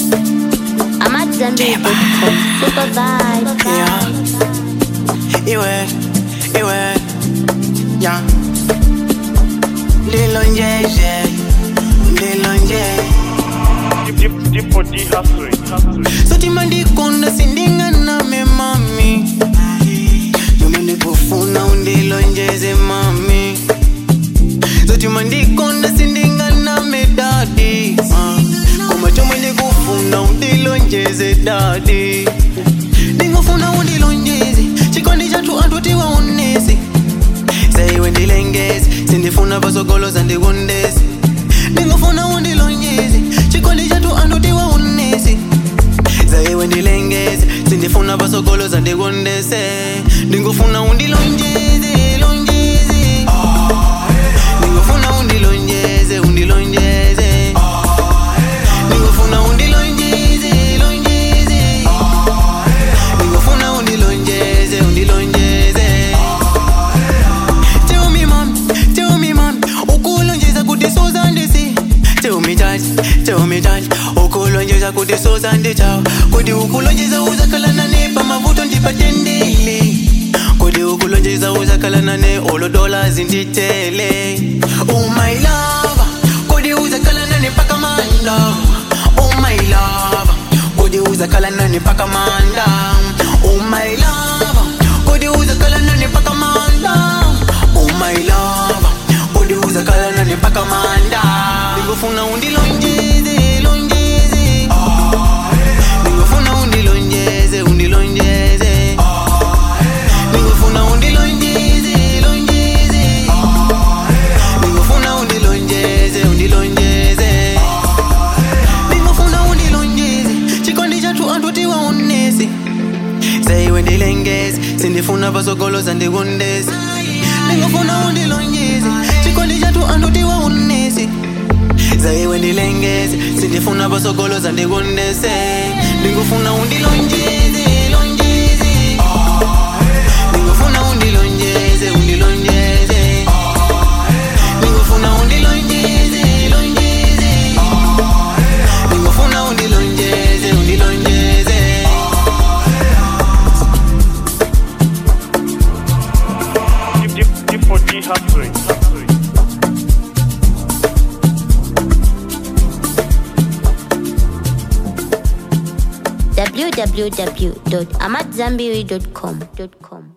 I'm at Zambia.com. Super vibe. Yeah. Iwe. Yeah. Ndilonjeje. Deep for D hustling. Soti mandikonda sindingana me mami. Yomene kufuna undilonjeze mami. Soti mandikonda sindingana me daddy. Kuma chomene kufuna undilonjeze daddy. Ningofuna undilonjeze. Chikondi chatu antuti waonese. Saiwe ndilengeze. Sindifuna basogolo zandigondese. Ningofuna undilonjeze. Chikondi chatu antuti waonese. Saiwe ndilengeze. Sindifuna basogolo zandigondese. Ningofuna undilonjeze, lonjeze. Ningofuna undilonjeze, undilonjeze. Ningofuna undilonjeze, lonjeze. Ningofuna undilonjeze, undilonjeze. Tell me mom, ukulonjeza kuti sozandisi. Tell me daddy, ukulonjeza kuti sozandicha. Kuti ukulonjeza uzakalana ne pamavuto ndipatendele. Kuti ukulonjeza uzakalana ne $all nditele. Oh my love, kuti uzakalana ne paka manda. Oh my love, kuti uzakalana ne paka manda. Oh my love, kuti uzakalana ne paka manda. Oh my love, kuti uzakalana ne paka manda. Ningofuna undilonjeze, lonjeze. Ningofuna undilonjeze, undilonjeze. Ningofuna undilonjeze, lonjeze. Ningofuna undilonjeze, undilonjeze. Ningofuna undilonjeze. Chikondi chatu antuti waonese. Saiwe ndilengeze. Sindifuna basogolo zandigondese. Ningofuna undilonjeze. Chikondi chatu antuti waonese. Saiwe ndilengeze. Sindifuna basogolo zandigondese. Ningofuna undilonjeze, lonjeze. Ningofuna undilonjeze, undilonjeze. Ningofuna undilonjeze, lonjeze. Ningofuna undilonjeze, undilonjeze. Deep for D hustling. www.amatzambiri.com.